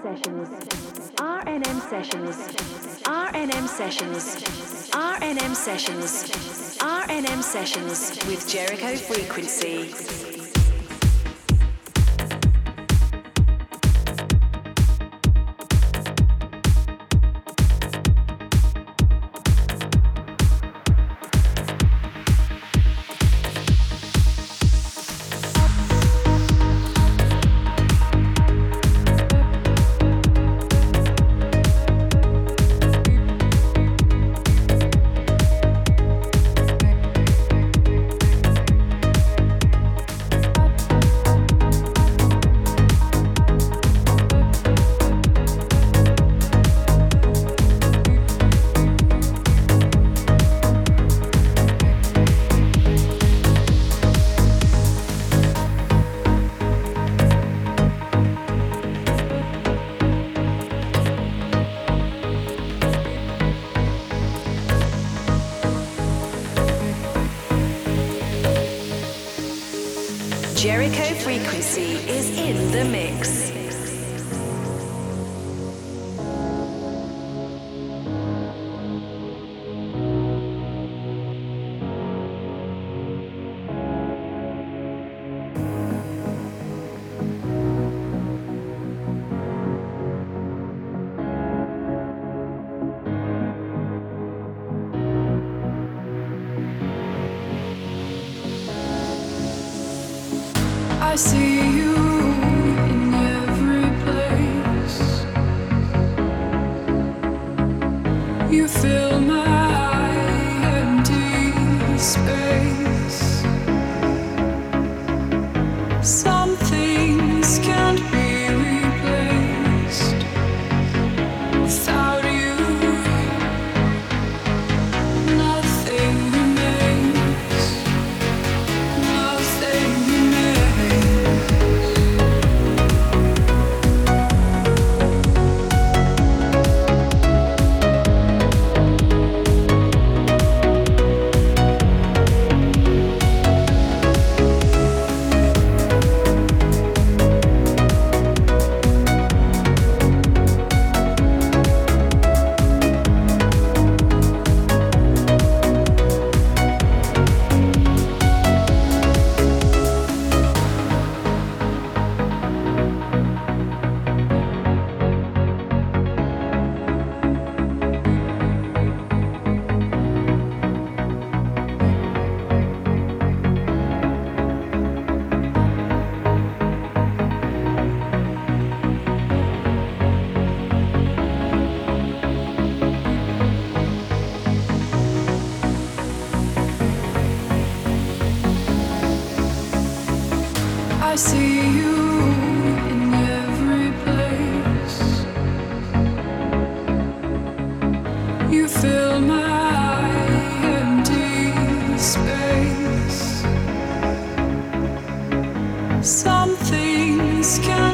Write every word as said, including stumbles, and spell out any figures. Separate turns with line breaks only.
R N M Sessions. R N M Sessions. R N M Sessions. R N M Sessions with Jericho Frequency. Jericho Frequency is in the mix.
I see you in every place. You fill my empty space. Some things can't be replaced without you. Nothing remains. Nothing remains. I see you in every place. You fill my empty space. Some things can